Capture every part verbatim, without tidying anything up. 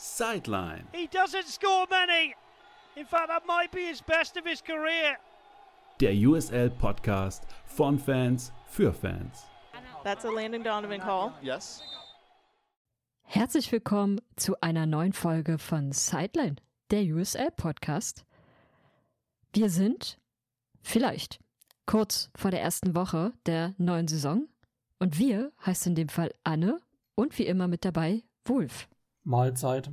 Sideline. He doesn't score many. In fact, that might be his best of his career. Der U S L-Podcast von Fans für Fans. That's a Landon Donovan call. Yes. Herzlich willkommen zu einer neuen Folge von Sideline, der U S L-Podcast. Wir sind vielleicht kurz vor der ersten Woche der neuen Saison und wir heißt in dem Fall Anne und wie immer mit dabei Wulf. Mahlzeit.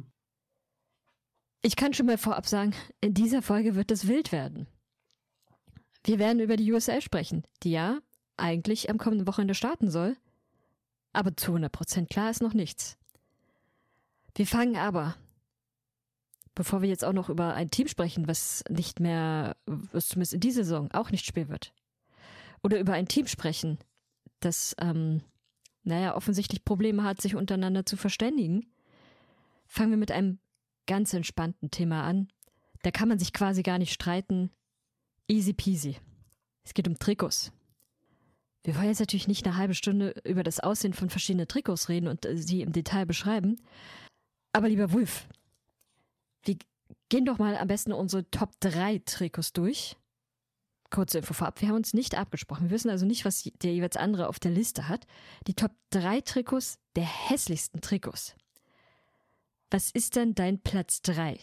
Ich kann schon mal vorab sagen, in dieser Folge wird es wild werden. Wir werden über die U S L sprechen, die ja eigentlich am kommenden Wochenende starten soll, aber zu hundert Prozent klar ist noch nichts. Wir fangen aber, bevor wir jetzt auch noch über ein Team sprechen, was nicht mehr, was zumindest in dieser Saison auch nicht spielen wird, oder über ein Team sprechen, das, ähm, naja, offensichtlich Probleme hat, sich untereinander zu verständigen, fangen wir mit einem ganz entspannten Thema an. Da kann man sich quasi gar nicht streiten. Easy peasy. Es geht um Trikots. Wir wollen jetzt natürlich nicht eine halbe Stunde über das Aussehen von verschiedenen Trikots reden und äh, sie im Detail beschreiben. Aber lieber Wulf, wir gehen doch mal am besten unsere Top drei Trikots durch. Kurze Info vorab, wir haben uns nicht abgesprochen. Wir wissen also nicht, was der jeweils andere auf der Liste hat. Die Top drei Trikots der hässlichsten Trikots. Was ist denn dein Platz drei?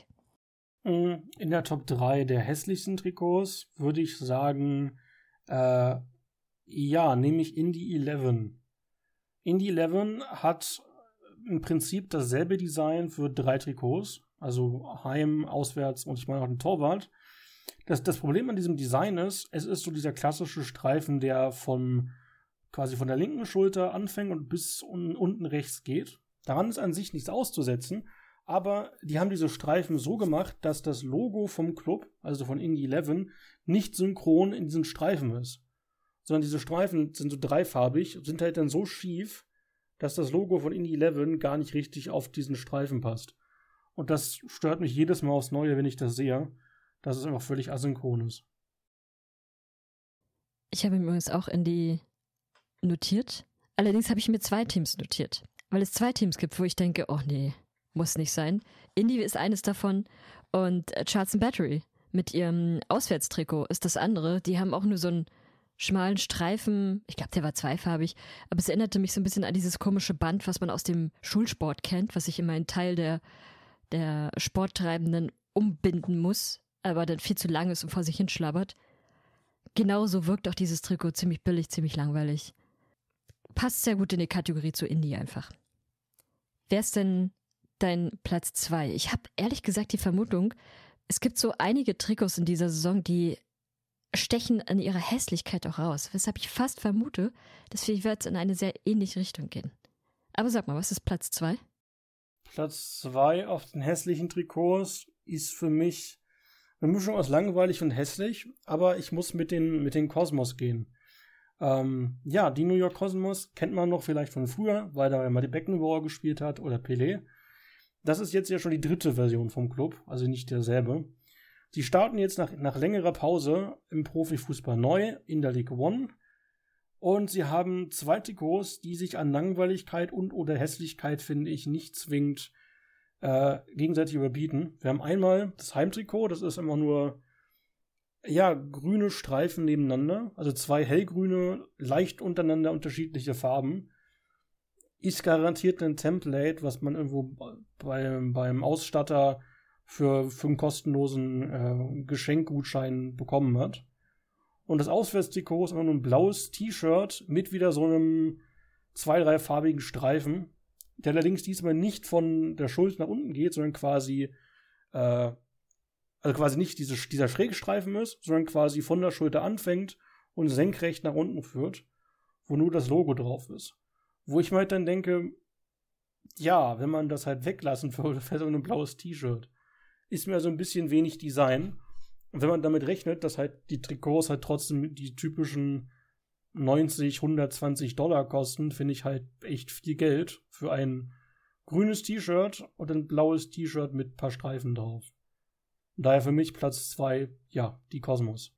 In der Top drei der hässlichsten Trikots würde ich sagen, äh, ja, nehme ich Indy elf. Indy elf hat im Prinzip dasselbe Design für drei Trikots, also Heim, Auswärts und ich meine auch den Torwart. Das, das Problem an diesem Design ist, es ist so dieser klassische Streifen, der von quasi von der linken Schulter anfängt und bis un, unten rechts geht. Daran ist an sich nichts auszusetzen, aber die haben diese Streifen so gemacht, dass das Logo vom Club, also von Indy elf, nicht synchron in diesen Streifen ist. Sondern diese Streifen sind so dreifarbig und sind halt dann so schief, dass das Logo von Indy elf gar nicht richtig auf diesen Streifen passt. Und das stört mich jedes Mal aufs Neue, wenn ich das sehe, dass es einfach völlig asynchron ist. Ich habe mir übrigens auch Indy notiert. Allerdings habe ich mir zwei Teams notiert. Weil es zwei Teams gibt, wo ich denke, oh nee, muss nicht sein. Indy ist eines davon und Charleston Battery mit ihrem Auswärtstrikot ist das andere. Die haben auch nur so einen schmalen Streifen, ich glaube, der war zweifarbig, aber es erinnerte mich so ein bisschen an dieses komische Band, was man aus dem Schulsport kennt, was sich immer ein Teil der, der Sporttreibenden umbinden muss, aber dann viel zu lang ist und vor sich hinschlabbert. Genauso wirkt auch dieses Trikot ziemlich billig, ziemlich langweilig. Passt sehr gut in die Kategorie zu Indy einfach. Wer ist denn dein Platz zwei? Ich habe ehrlich gesagt die Vermutung, es gibt so einige Trikots in dieser Saison, die stechen an ihrer Hässlichkeit auch raus, weshalb ich fast vermute, dass wir jetzt in eine sehr ähnliche Richtung gehen. Aber sag mal, was ist Platz zwei? Platz zwei auf den hässlichen Trikots ist für mich eine Mischung aus langweilig und hässlich, aber ich muss mit den, mit den Cosmos gehen. Ähm, ja, die New York Cosmos kennt man noch vielleicht von früher, weil da mal die Beckenbauer gespielt hat oder Pelé. Das ist jetzt ja schon die dritte Version vom Club, also nicht derselbe. Sie starten jetzt nach, nach längerer Pause im Profifußball neu in der League One und sie haben zwei Trikots, die sich an Langweiligkeit und oder Hässlichkeit, finde ich, nicht zwingend äh, gegenseitig überbieten. Wir haben einmal das Heimtrikot, das ist immer nur ja, grüne Streifen nebeneinander, also zwei hellgrüne, leicht untereinander unterschiedliche Farben. Ist garantiert ein Template, was man irgendwo bei, beim Ausstatter für, für einen kostenlosen äh, Geschenkgutschein bekommen hat. Und das Auswärtstrikot ist immer nur ein blaues T-Shirt mit wieder so einem zwei-, dreifarbigen Streifen, der allerdings diesmal nicht von der Schulter nach unten geht, sondern quasi äh, also quasi nicht diese, dieser Schrägstreifen ist, sondern quasi von der Schulter anfängt und senkrecht nach unten führt, wo nur das Logo drauf ist. Wo ich mir halt dann denke, ja, wenn man das halt weglassen würde, für so ein blaues T-Shirt, ist mir also ein bisschen wenig Design. Und wenn man damit rechnet, dass halt die Trikots halt trotzdem die typischen neunzig, hundertzwanzig Dollar kosten, finde ich halt echt viel Geld für ein grünes T-Shirt und ein blaues T-Shirt mit ein paar Streifen drauf. Daher für mich Platz zwei, ja, die Cosmos.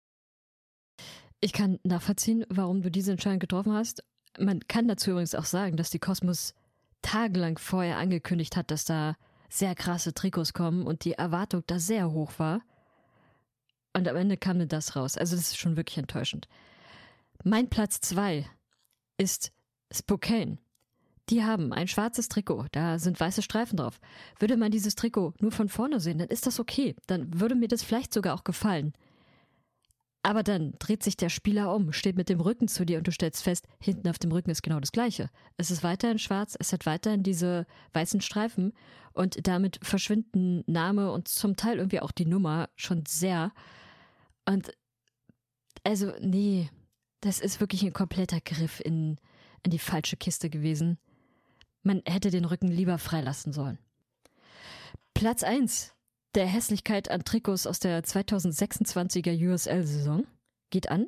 Ich kann nachvollziehen, warum du diese Entscheidung getroffen hast. Man kann dazu übrigens auch sagen, dass die Cosmos tagelang vorher angekündigt hat, dass da sehr krasse Trikots kommen und die Erwartung da sehr hoch war. Und am Ende kam mir das raus. Also das ist schon wirklich enttäuschend. Mein Platz zwei ist Spokane. Die haben ein schwarzes Trikot, da sind weiße Streifen drauf. Würde man dieses Trikot nur von vorne sehen, dann ist das okay. Dann würde mir das vielleicht sogar auch gefallen. Aber dann dreht sich der Spieler um, steht mit dem Rücken zu dir und du stellst fest, hinten auf dem Rücken ist genau das Gleiche. Es ist weiterhin schwarz, es hat weiterhin diese weißen Streifen und damit verschwinden Name und zum Teil irgendwie auch die Nummer schon sehr. Und also nee, das ist wirklich ein kompletter Griff in, in die falsche Kiste gewesen. Man hätte den Rücken lieber freilassen sollen. Platz eins der Hässlichkeit an Trikots aus der zweitausendsechsundzwanziger U S L-Saison geht an?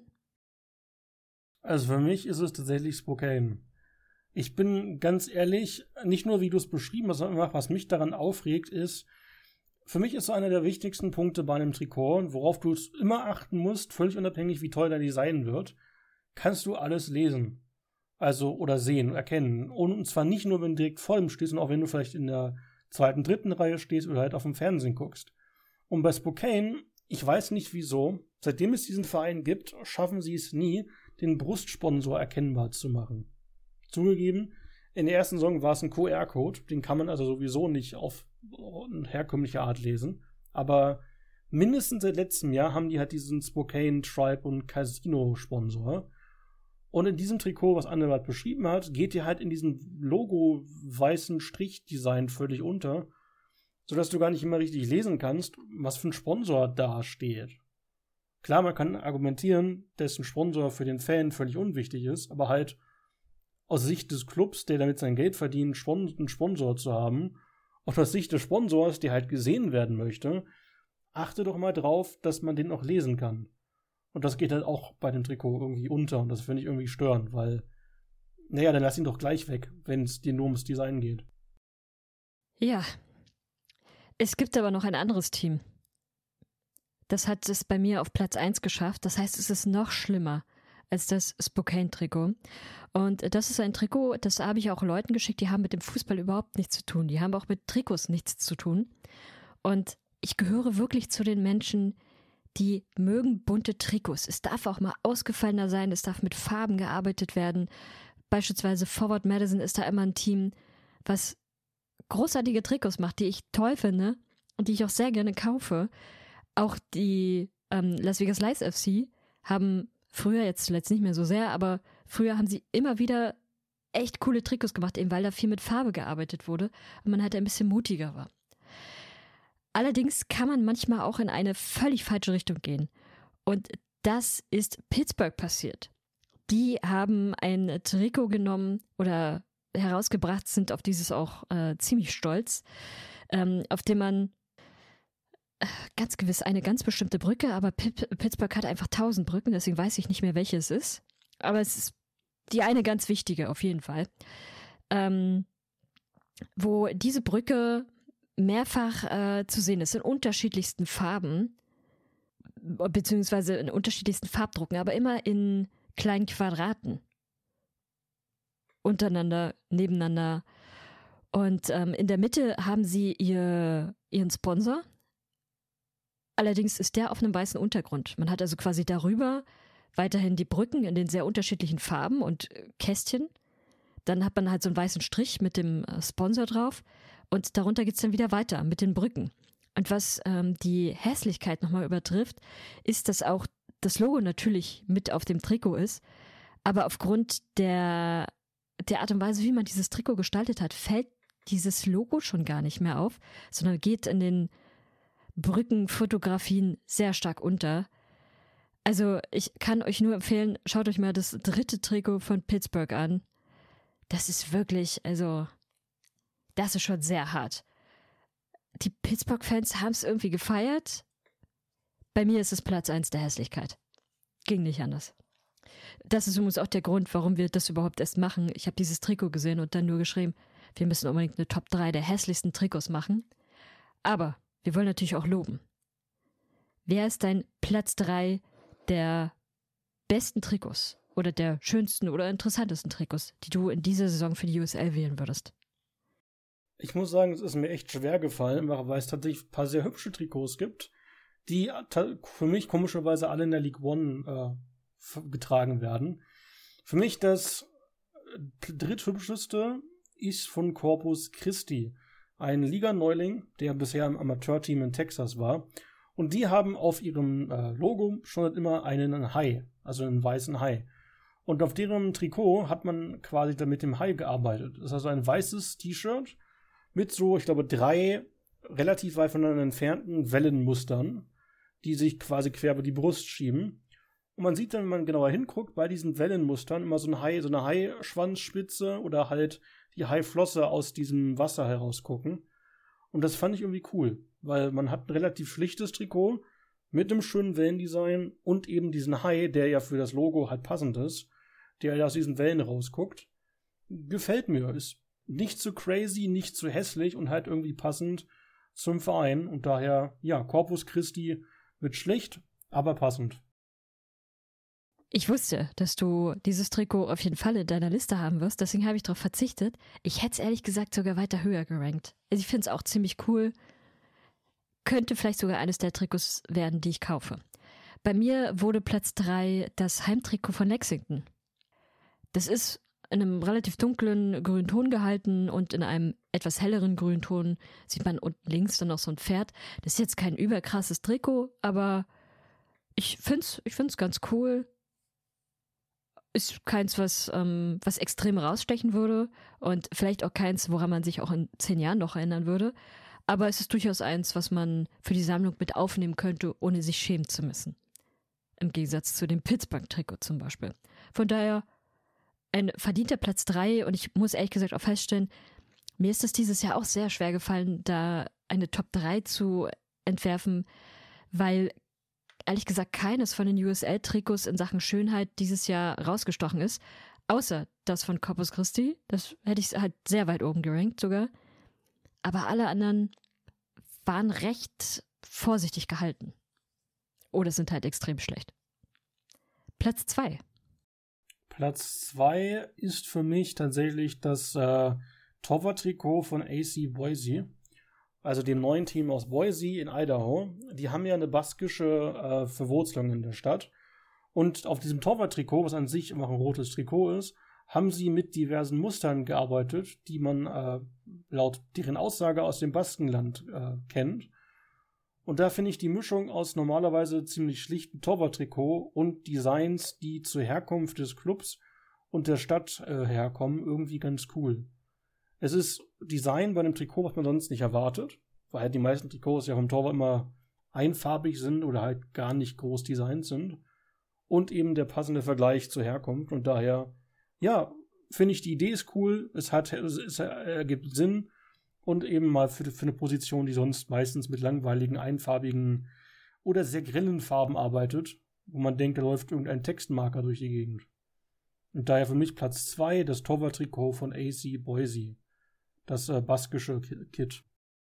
Also für mich ist es tatsächlich Spokane. Ich bin ganz ehrlich, nicht nur wie du es beschrieben hast, sondern auch was mich daran aufregt ist, für mich ist so einer der wichtigsten Punkte bei einem Trikot, worauf du immer achten musst, völlig unabhängig wie toll dein Design wird, kannst du alles lesen. Also, oder sehen, erkennen. Und zwar nicht nur, wenn du direkt vor dem stehst, sondern auch wenn du vielleicht in der zweiten, dritten Reihe stehst oder halt auf dem Fernsehen guckst. Und bei Spokane, ich weiß nicht wieso, seitdem es diesen Verein gibt, schaffen sie es nie, den Brustsponsor erkennbar zu machen. Zugegeben, in der ersten Saison war es ein Q R-Code, den kann man also sowieso nicht auf eine herkömmliche Art lesen. Aber mindestens seit letztem Jahr haben die halt diesen Spokane Tribe und Casino-Sponsor. Und in diesem Trikot, was Anne beschrieben hat, geht ihr halt in diesem Logo-weißen Strichdesign völlig unter, sodass du gar nicht immer richtig lesen kannst, was für ein Sponsor da steht. Klar, man kann argumentieren, dass ein Sponsor für den Fan völlig unwichtig ist, aber halt aus Sicht des Clubs, der damit sein Geld verdient, einen Sponsor zu haben, und aus Sicht des Sponsors, der halt gesehen werden möchte, achte doch mal drauf, dass man den auch lesen kann. Und das geht halt auch bei dem Trikot irgendwie unter. Und das finde ich irgendwie störend, weil, naja, dann lass ihn doch gleich weg, wenn es dir nur ums Design geht. Ja. Es gibt aber noch ein anderes Team. Das hat es bei mir auf Platz eins geschafft. Das heißt, es ist noch schlimmer als das Spokane-Trikot. Und das ist ein Trikot, das habe ich auch Leuten geschickt, die haben mit dem Fußball überhaupt nichts zu tun. Die haben auch mit Trikots nichts zu tun. Und ich gehöre wirklich zu den Menschen, die mögen bunte Trikots. Es darf auch mal ausgefallener sein, es darf mit Farben gearbeitet werden. Beispielsweise Forward Madison ist da immer ein Team, was großartige Trikots macht, die ich toll finde und die ich auch sehr gerne kaufe. Auch die ähm, Las Vegas Lights F C haben früher, jetzt zuletzt nicht mehr so sehr, aber früher haben sie immer wieder echt coole Trikots gemacht, eben weil da viel mit Farbe gearbeitet wurde und man halt ein bisschen mutiger war. Allerdings kann man manchmal auch in eine völlig falsche Richtung gehen. Und das ist Pittsburgh passiert. Die haben ein Trikot genommen oder herausgebracht, sind auf dieses auch äh, ziemlich stolz, ähm, auf dem man äh, ganz gewiss eine ganz bestimmte Brücke, aber Pitt, Pittsburgh hat einfach tausend Brücken, deswegen weiß ich nicht mehr, welche es ist. Aber es ist die eine ganz wichtige auf jeden Fall. Ähm, wo diese Brücke mehrfach äh, zu sehen ist, in unterschiedlichsten Farben, beziehungsweise in unterschiedlichsten Farbdrucken, aber immer in kleinen Quadraten. Untereinander, nebeneinander. Und ähm, in der Mitte haben sie ihr, ihren Sponsor. Allerdings ist der auf einem weißen Untergrund. Man hat also quasi darüber weiterhin die Brücken in den sehr unterschiedlichen Farben und äh, Kästchen. Dann hat man halt so einen weißen Strich mit dem äh, Sponsor drauf. Und darunter geht es dann wieder weiter mit den Brücken. Und was ähm, die Hässlichkeit nochmal übertrifft, ist, dass auch das Logo natürlich mit auf dem Trikot ist. Aber aufgrund der, der Art und Weise, wie man dieses Trikot gestaltet hat, fällt dieses Logo schon gar nicht mehr auf, sondern geht in den Brückenfotografien sehr stark unter. Also ich kann euch nur empfehlen, schaut euch mal das dritte Trikot von Pittsburgh an. Das ist wirklich, also... Das ist schon sehr hart. Die Pittsburgh-Fans haben es irgendwie gefeiert. Bei mir ist es Platz eins der Hässlichkeit. Ging nicht anders. Das ist übrigens auch der Grund, warum wir das überhaupt erst machen. Ich habe dieses Trikot gesehen und dann nur geschrieben, wir müssen unbedingt eine Top drei der hässlichsten Trikots machen. Aber wir wollen natürlich auch loben. Wer ist dein Platz drei der besten Trikots oder der schönsten oder interessantesten Trikots, die du in dieser Saison für die U S L wählen würdest? Ich muss sagen, es ist mir echt schwer gefallen, weil es tatsächlich ein paar sehr hübsche Trikots gibt, die für mich komischerweise alle in der League One äh, getragen werden. Für mich das dritthübscheste ist von Corpus Christi, ein Liga-Neuling, der bisher im Amateurteam in Texas war. Und die haben auf ihrem äh, Logo schon immer einen Hai, also einen weißen Hai. Und auf deren Trikot hat man quasi dann mit dem Hai gearbeitet. Das ist also ein weißes T-Shirt mit so, ich glaube, drei relativ weit voneinander entfernten Wellenmustern, die sich quasi quer über die Brust schieben. Und man sieht dann, wenn man genauer hinguckt, bei diesen Wellenmustern immer so, ein Hai, so eine Haischwanzspitze oder halt die Haiflosse aus diesem Wasser herausgucken. Und das fand ich irgendwie cool, weil man hat ein relativ schlichtes Trikot mit einem schönen Wellendesign und eben diesen Hai, der ja für das Logo halt passend ist, der aus diesen Wellen rausguckt. Gefällt mir. Ist nicht zu crazy, nicht zu hässlich und halt irgendwie passend zum Verein. Und daher, ja, Corpus Christi wird schlicht, aber passend. Ich wusste, dass du dieses Trikot auf jeden Fall in deiner Liste haben wirst, deswegen habe ich darauf verzichtet. Ich hätte es ehrlich gesagt sogar weiter höher gerankt. Also ich finde es auch ziemlich cool. Könnte vielleicht sogar eines der Trikots werden, die ich kaufe. Bei mir wurde Platz drei das Heimtrikot von Lexington. Das ist in einem relativ dunklen Grünton gehalten und in einem etwas helleren Grünton sieht man unten links dann noch so ein Pferd. Das ist jetzt kein überkrasses Trikot, aber ich finde es ich find's ganz cool. Ist keins, was, ähm, was extrem rausstechen würde und vielleicht auch keins, woran man sich auch in zehn Jahren noch erinnern würde. Aber es ist durchaus eins, was man für die Sammlung mit aufnehmen könnte, ohne sich schämen zu müssen. Im Gegensatz zu dem Pittsburgh-Trikot zum Beispiel. Von daher ein verdienter Platz drei und ich muss ehrlich gesagt auch feststellen, mir ist es dieses Jahr auch sehr schwer gefallen, da eine Top drei zu entwerfen, weil ehrlich gesagt keines von den U S L-Trikots in Sachen Schönheit dieses Jahr rausgestochen ist, außer das von Corpus Christi. Das hätte ich halt sehr weit oben gerankt sogar. Aber alle anderen waren recht vorsichtig gehalten. Oder sind halt extrem schlecht. Platz zwei. Platz zwei ist für mich tatsächlich das äh, Torwart-Trikot von A C Boise. Also dem neuen Team aus Boise in Idaho. Die haben ja eine baskische äh, Verwurzelung in der Stadt. Und auf diesem Torwart-Trikot, was an sich immer ein rotes Trikot ist, haben sie mit diversen Mustern gearbeitet, die man äh, laut deren Aussage aus dem Baskenland äh, kennt. Und da finde ich die Mischung aus normalerweise ziemlich schlichtem Torwart-Trikot und Designs, die zur Herkunft des Clubs und der Stadt äh, herkommen, irgendwie ganz cool. Es ist Design bei einem Trikot, was man sonst nicht erwartet, weil halt die meisten Trikots ja vom Torwart immer einfarbig sind oder halt gar nicht groß designt sind. Und eben der passende Vergleich zur Herkunft. Und daher, ja, finde ich, die Idee ist cool, es hat, es, es ergibt Sinn und eben mal für, für eine Position, die sonst meistens mit langweiligen, einfarbigen oder sehr grellen Farben arbeitet, wo man denkt, da läuft irgendein Textmarker durch die Gegend. Und daher für mich Platz zwei, das Torwart-Trikot von A C Boise. Das äh, baskische Kit.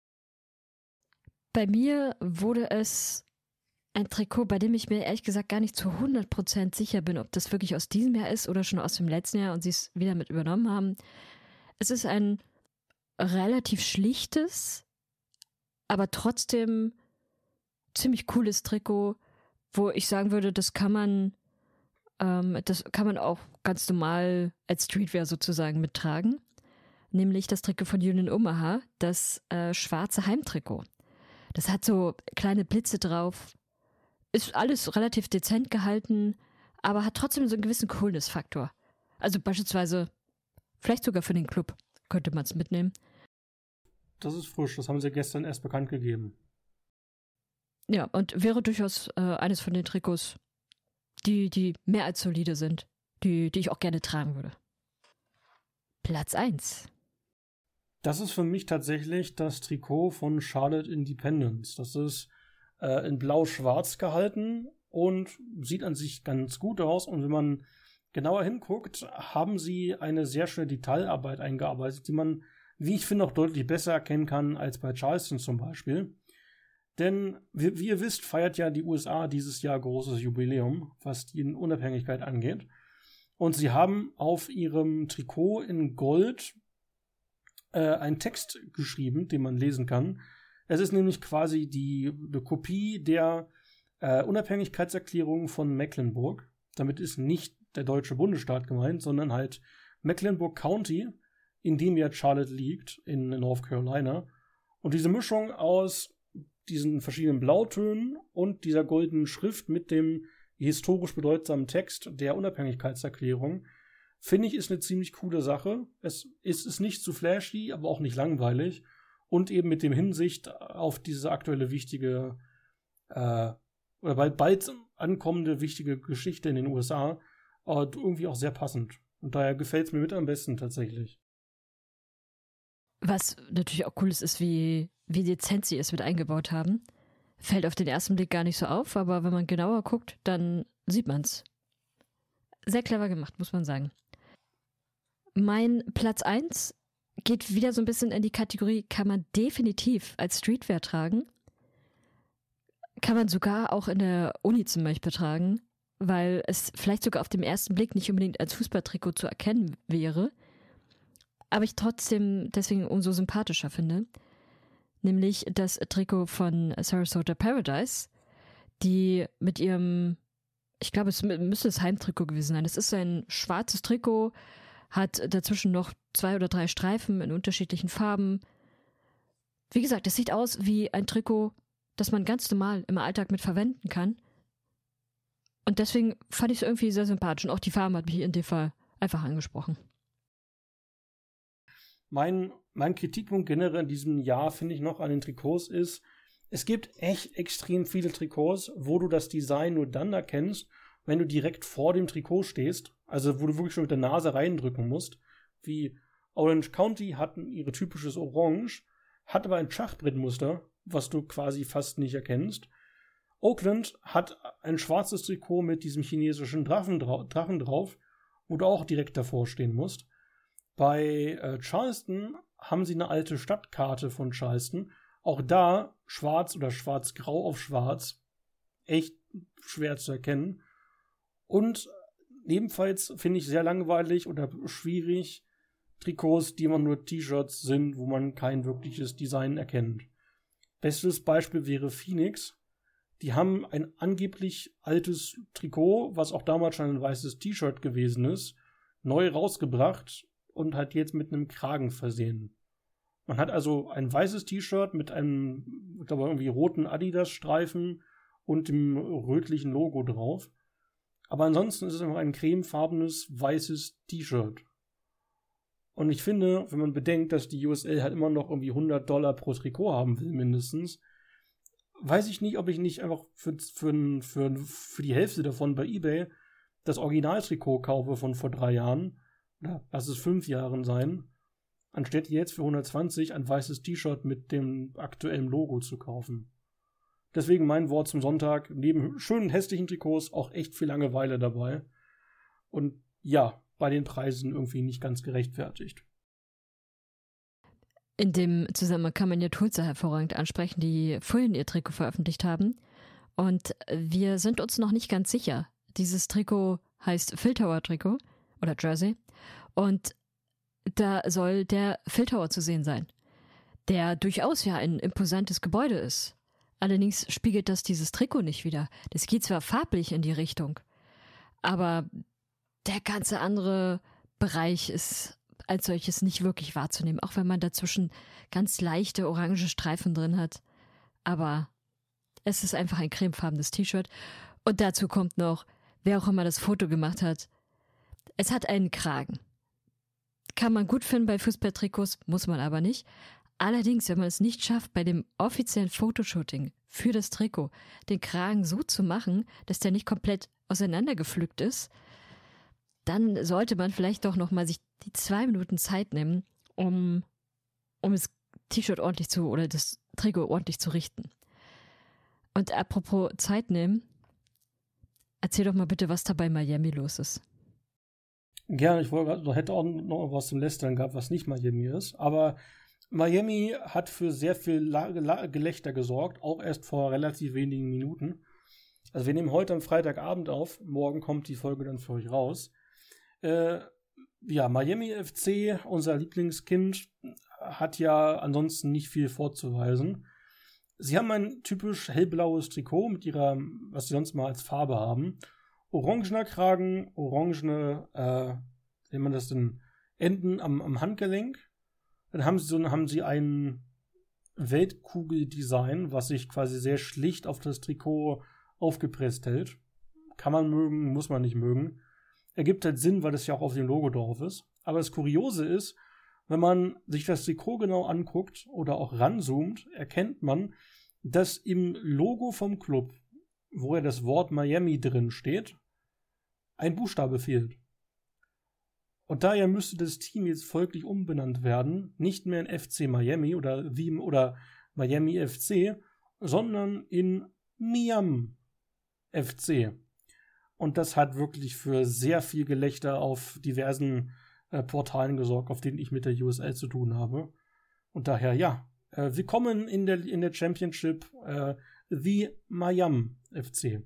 Bei mir wurde es ein Trikot, bei dem ich mir ehrlich gesagt gar nicht zu hundert Prozent sicher bin, ob das wirklich aus diesem Jahr ist oder schon aus dem letzten Jahr und sie es wieder mit übernommen haben. Es ist ein relativ schlichtes, aber trotzdem ziemlich cooles Trikot, wo ich sagen würde, das kann man, ähm, das kann man auch ganz normal als Streetwear sozusagen mittragen. Nämlich das Trikot von Union Omaha, das äh, schwarze Heimtrikot. Das hat so kleine Blitze drauf, ist alles relativ dezent gehalten, aber hat trotzdem so einen gewissen Coolness-Faktor. Also beispielsweise, vielleicht sogar für den Club könnte man es mitnehmen. Das ist frisch, das haben sie gestern erst bekannt gegeben. Ja, und wäre durchaus äh, eines von den Trikots, die, die mehr als solide sind, die, die ich auch gerne tragen würde. Platz eins. Das ist für mich tatsächlich das Trikot von Charlotte Independence. Das ist äh, in blau-schwarz gehalten und sieht an sich ganz gut aus. Und wenn man genauer hinguckt, haben sie eine sehr schöne Detailarbeit eingearbeitet, die man, wie ich finde, auch deutlich besser erkennen kann als bei Charleston zum Beispiel. Denn, wie, wie ihr wisst, feiert ja die U S A dieses Jahr großes Jubiläum, was die Unabhängigkeit angeht. Und sie haben auf ihrem Trikot in Gold äh, einen Text geschrieben, den man lesen kann. Es ist nämlich quasi die eine Kopie der äh, Unabhängigkeitserklärung von Mecklenburg. Damit ist nicht der deutsche Bundesstaat gemeint, sondern halt Mecklenburg County, in dem ja Charlotte liegt, in North Carolina. Und diese Mischung aus diesen verschiedenen Blautönen und dieser goldenen Schrift mit dem historisch bedeutsamen Text der Unabhängigkeitserklärung, finde ich, ist eine ziemlich coole Sache. Es ist, ist nicht zu flashy, aber auch nicht langweilig. Und eben mit dem Hinsicht auf diese aktuelle wichtige äh, oder bald, bald ankommende wichtige Geschichte in den U S A äh, irgendwie auch sehr passend. Und daher gefällt es mir mit am besten tatsächlich. Was natürlich auch cool ist, ist, wie, wie dezent sie es mit eingebaut haben. Fällt auf den ersten Blick gar nicht so auf, aber wenn man genauer guckt, dann sieht man's. Sehr clever gemacht, muss man sagen. Mein Platz eins geht wieder so ein bisschen in die Kategorie, kann man definitiv als Streetwear tragen. Kann man sogar auch in der Uni zum Beispiel tragen, weil es vielleicht sogar auf dem ersten Blick nicht unbedingt als Fußballtrikot zu erkennen wäre, aber ich trotzdem deswegen umso sympathischer finde. Nämlich das Trikot von Sarasota Paradise, die mit ihrem, ich glaube, es müsste das Heimtrikot gewesen sein. Es ist ein schwarzes Trikot, hat dazwischen noch zwei oder drei Streifen in unterschiedlichen Farben. Wie gesagt, es sieht aus wie ein Trikot, das man ganz normal im Alltag mit verwenden kann. Und deswegen fand ich es irgendwie sehr sympathisch. Und auch die Farbe hat mich in dem Fall einfach angesprochen. Mein, mein Kritikpunkt generell in diesem Jahr, finde ich noch an den Trikots ist, es gibt echt extrem viele Trikots, wo du das Design nur dann erkennst, wenn du direkt vor dem Trikot stehst, also wo du wirklich schon mit der Nase reindrücken musst, wie Orange County hatten ihre typisches Orange, hat aber ein Schachbrettmuster, was du quasi fast nicht erkennst. Oakland hat ein schwarzes Trikot mit diesem chinesischen Drachen, dra- Drachen drauf, wo du auch direkt davor stehen musst. Bei äh, Charleston haben sie eine alte Stadtkarte von Charleston. Auch da schwarz oder schwarz-grau auf schwarz. Echt schwer zu erkennen. Und ebenfalls finde ich sehr langweilig oder schwierig Trikots, die immer nur T-Shirts sind, wo man kein wirkliches Design erkennt. Bestes Beispiel wäre Phoenix. Die haben ein angeblich altes Trikot, was auch damals schon ein weißes T-Shirt gewesen ist, neu rausgebracht und hat jetzt mit einem Kragen versehen. Man hat also ein weißes T-Shirt mit einem, ich glaube, irgendwie roten Adidas-Streifen und dem rötlichen Logo drauf. Aber ansonsten ist es einfach ein cremefarbenes, weißes T-Shirt. Und ich finde, wenn man bedenkt, dass die U S L halt immer noch irgendwie hundert Dollar pro Trikot haben will, mindestens, weiß ich nicht, ob ich nicht einfach für, für, für, für die Hälfte davon bei eBay das Originaltrikot kaufe von vor drei Jahren, oder lass es fünf Jahren sein, anstatt jetzt für hundertzwanzig ein weißes T-Shirt mit dem aktuellen Logo zu kaufen. Deswegen mein Wort zum Sonntag, neben schönen hässlichen Trikots auch echt viel Langeweile dabei. Und ja, bei den Preisen irgendwie nicht ganz gerechtfertigt. In dem Zusammenhang kann man ja Tulsa hervorragend ansprechen, die vorhin ihr Trikot veröffentlicht haben. Und wir sind uns noch nicht ganz sicher. Dieses Trikot heißt Phil Tower Trikot oder Jersey. Und da soll der Phil Tower zu sehen sein, der durchaus ja ein imposantes Gebäude ist. Allerdings spiegelt das dieses Trikot nicht wider. Das geht zwar farblich in die Richtung, aber der ganze andere Bereich ist als solches nicht wirklich wahrzunehmen, auch wenn man dazwischen ganz leichte orange Streifen drin hat. Aber es ist einfach ein cremefarbenes T-Shirt. Und dazu kommt noch, wer auch immer das Foto gemacht hat, es hat einen Kragen. Kann man gut finden bei Fußballtrikots, muss man aber nicht. Allerdings, wenn man es nicht schafft, bei dem offiziellen Fotoshooting für das Trikot den Kragen so zu machen, dass der nicht komplett auseinandergepflückt ist, dann sollte man vielleicht doch nochmal sich die zwei Minuten Zeit nehmen, um, um das T-Shirt ordentlich zu, oder das Trikot ordentlich zu richten. Und apropos Zeit nehmen, erzähl doch mal bitte, was da bei Miami los ist. Gerne, ich wollte, hätte auch noch was zum Lästern gehabt, was nicht Miami ist, aber Miami hat für sehr viel La- La- Gelächter gesorgt, auch erst vor relativ wenigen Minuten. Also wir nehmen heute am Freitagabend auf, morgen kommt die Folge dann für euch raus. Äh, ja, Miami F C, unser Lieblingskind, hat ja ansonsten nicht viel vorzuweisen. Sie haben ein typisch hellblaues Trikot mit ihrer, was sie sonst mal als Farbe haben. Orangener Kragen, orangene, äh, wie man das denn, Enden am, am Handgelenk. Dann haben sie so, haben sie ein Weltkugeldesign, was sich quasi sehr schlicht auf das Trikot aufgepresst hält. Kann man mögen, muss man nicht mögen. Ergibt halt Sinn, weil das ja auch auf dem Logo drauf ist. Aber das Kuriose ist, wenn man sich das Trikot genau anguckt oder auch ranzoomt, erkennt man, dass im Logo vom Club, wo ja das Wort Miami drin steht, ein Buchstabe fehlt. Und daher müsste das Team jetzt folglich umbenannt werden, nicht mehr in F C Miami oder, wie, oder Miami F C, sondern in Miam F C. Und das hat wirklich für sehr viel Gelächter auf diversen äh, Portalen gesorgt, auf denen ich mit der U S L zu tun habe. Und daher, ja, äh, willkommen in der, in der Championship, äh, The Miam F C.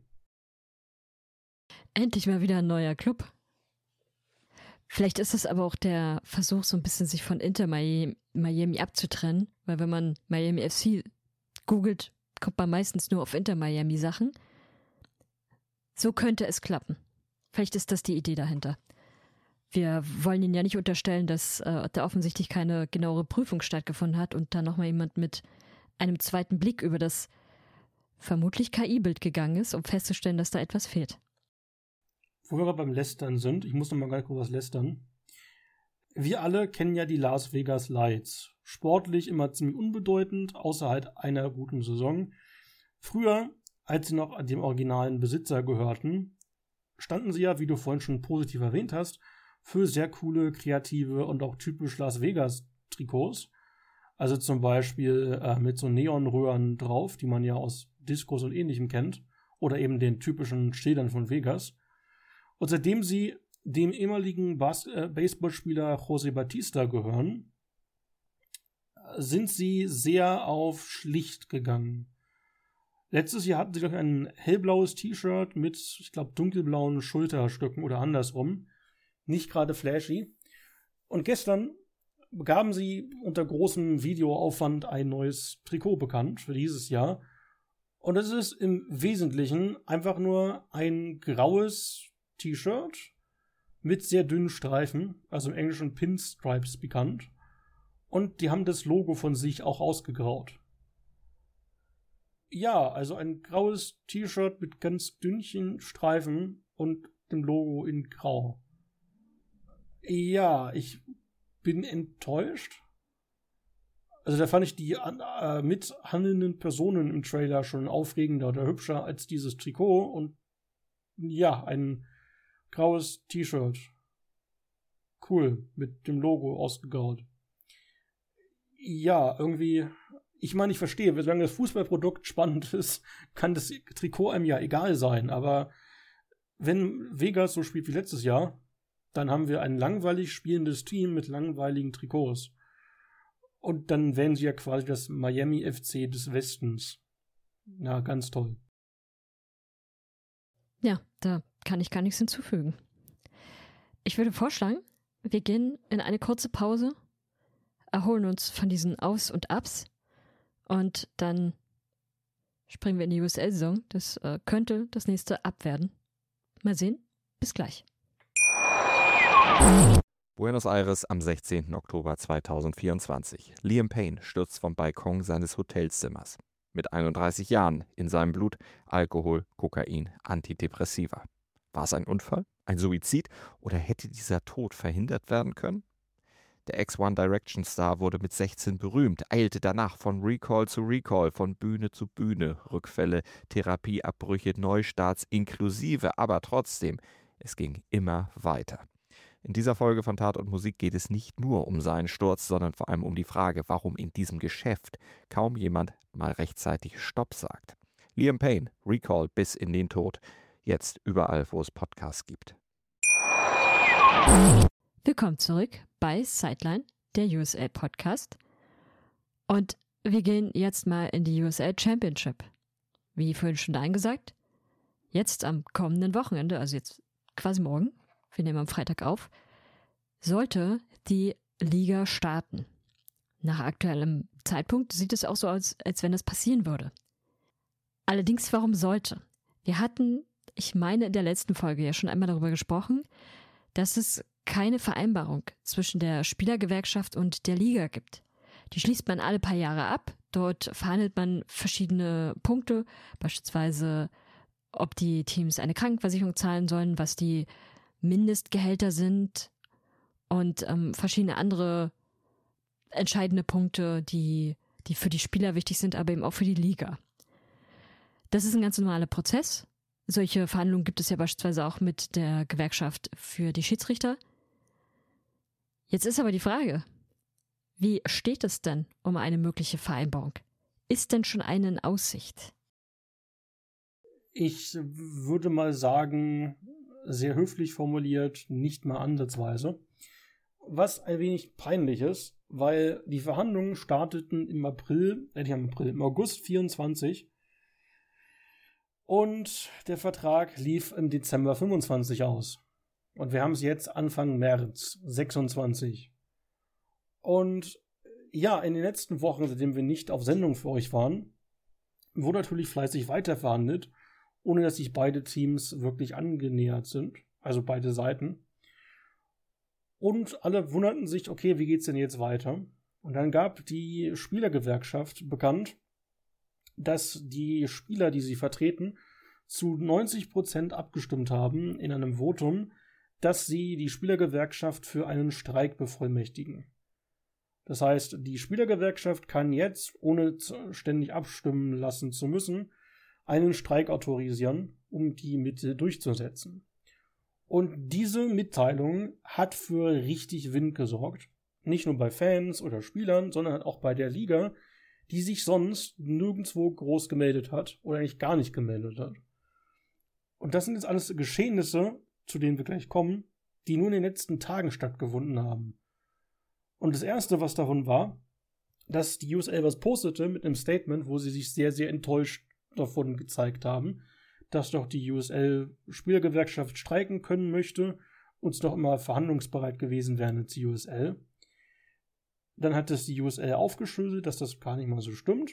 Endlich mal wieder ein neuer Club. Vielleicht ist es aber auch der Versuch, so ein bisschen sich von Inter Miami abzutrennen, weil wenn man Miami F C googelt, kommt man meistens nur auf Inter Miami Sachen. So könnte es klappen. Vielleicht ist das die Idee dahinter. Wir wollen Ihnen ja nicht unterstellen, dass äh, da offensichtlich keine genauere Prüfung stattgefunden hat und da nochmal jemand mit einem zweiten Blick über das vermutlich K I-Bild gegangen ist, um festzustellen, dass da etwas fehlt. Wo wir beim Lästern sind, ich muss noch mal ganz kurz was lästern. Wir alle kennen ja die Las Vegas Lights. Sportlich immer ziemlich unbedeutend, außer halt einer guten Saison. Früher, als sie noch dem originalen Besitzer gehörten, standen sie ja, wie du vorhin schon positiv erwähnt hast, für sehr coole, kreative und auch typisch Las Vegas Trikots. Also zum Beispiel äh, mit so Neonröhren drauf, die man ja aus Discos und Ähnlichem kennt. Oder eben den typischen Schildern von Vegas. Und seitdem sie dem ehemaligen Bas- äh, Baseballspieler José Batista gehören, sind sie sehr auf schlicht gegangen. Letztes Jahr hatten sie doch ein hellblaues T-Shirt mit, ich glaube, dunkelblauen Schulterstücken oder andersrum. Nicht gerade flashy. Und gestern gaben sie unter großem Videoaufwand ein neues Trikot bekannt für dieses Jahr. Und es ist im Wesentlichen einfach nur ein graues T-Shirt mit sehr dünnen Streifen, also im Englischen Pinstripes bekannt. Und die haben das Logo von sich auch ausgegraut. Ja, also ein graues T-Shirt mit ganz dünnen Streifen und dem Logo in grau. Ja, ich bin enttäuscht. Also da fand ich die äh, mithandelnden Personen im Trailer schon aufregender oder hübscher als dieses Trikot. Und ja, ein graues T-Shirt. Cool, mit dem Logo ausgegraut. Ja, irgendwie, ich meine, ich verstehe, solange das Fußballprodukt spannend ist, kann das Trikot einem ja egal sein, aber wenn Vegas so spielt wie letztes Jahr, dann haben wir ein langweilig spielendes Team mit langweiligen Trikots. Und dann wären sie ja quasi das Miami F C des Westens. Ja, ganz toll. Ja, da kann ich gar nichts hinzufügen. Ich würde vorschlagen, wir gehen in eine kurze Pause, erholen uns von diesen Aus- und Abs und dann springen wir in die U S L-Saison. Das äh, könnte das nächste Up werden. Mal sehen. Bis gleich. Buenos Aires am sechzehnten Oktober zweitausendvierundzwanzig. Liam Payne stürzt vom Balkon seines Hotelzimmers. Mit einunddreißig Jahren, in seinem Blut Alkohol, Kokain, Antidepressiva. War es ein Unfall, ein Suizid oder hätte dieser Tod verhindert werden können? Der Ex-One Direction Star wurde mit sechzehn berühmt, eilte danach von Recall zu Recall, von Bühne zu Bühne, Rückfälle, Therapieabbrüche, Neustarts inklusive, aber trotzdem, es ging immer weiter. In dieser Folge von Tat und Musik geht es nicht nur um seinen Sturz, sondern vor allem um die Frage, warum in diesem Geschäft kaum jemand mal rechtzeitig Stopp sagt. Liam Payne, Recall bis in den Tod, jetzt überall, wo es Podcasts gibt. Willkommen zurück bei Sideline, der U S L-Podcast. Und wir gehen jetzt mal in die U S L Championship. Wie vorhin schon eingesagt, jetzt am kommenden Wochenende, also jetzt quasi morgen, wir nehmen am Freitag auf, sollte die Liga starten. Nach aktuellem Zeitpunkt sieht es auch so aus, als wenn das passieren würde. Allerdings, warum sollte? Wir hatten, ich meine, in der letzten Folge ja schon einmal darüber gesprochen, dass es keine Vereinbarung zwischen der Spielergewerkschaft und der Liga gibt. Die schließt man alle paar Jahre ab. Dort verhandelt man verschiedene Punkte, beispielsweise ob die Teams eine Krankenversicherung zahlen sollen, was die Mindestgehälter sind und ähm, verschiedene andere entscheidende Punkte, die, die für die Spieler wichtig sind, aber eben auch für die Liga. Das ist ein ganz normaler Prozess. Solche Verhandlungen gibt es ja beispielsweise auch mit der Gewerkschaft für die Schiedsrichter. Jetzt ist aber die Frage, wie steht es denn um eine mögliche Vereinbarung? Ist denn schon eine in Aussicht? Ich würde mal sagen, sehr höflich formuliert, nicht mal ansatzweise. Was ein wenig peinlich ist, weil die Verhandlungen starteten im April, äh, nicht im April, im August vierundzwanzig und der Vertrag lief im Dezember fünfundzwanzig aus. Und wir haben es jetzt Anfang März sechsundzwanzig. Und ja, in den letzten Wochen, seitdem wir nicht auf Sendung für euch waren, wurde natürlich fleißig weiterverhandelt, ohne dass sich beide Teams wirklich angenähert sind, also beide Seiten. Und alle wunderten sich, okay, wie geht's denn jetzt weiter? Und dann gab die Spielergewerkschaft bekannt, dass die Spieler, die sie vertreten, zu neunzig Prozent abgestimmt haben in einem Votum, dass sie die Spielergewerkschaft für einen Streik bevollmächtigen. Das heißt, die Spielergewerkschaft kann jetzt, ohne ständig abstimmen lassen zu müssen, einen Streik autorisieren, um die Mitte durchzusetzen. Und diese Mitteilung hat für richtig Wind gesorgt. Nicht nur bei Fans oder Spielern, sondern auch bei der Liga, die sich sonst nirgendwo groß gemeldet hat oder eigentlich gar nicht gemeldet hat. Und das sind jetzt alles Geschehnisse, zu denen wir gleich kommen, die nur in den letzten Tagen stattgefunden haben. Und das Erste, was davon war, dass die U S L was postete mit einem Statement, wo sie sich sehr, sehr enttäuscht davon gezeigt haben, dass doch die U S L-Spielergewerkschaft streiken können möchte und doch immer verhandlungsbereit gewesen wäre mit der U S L. Dann hat es die U S L aufgeschlüsselt, dass das gar nicht mal so stimmt.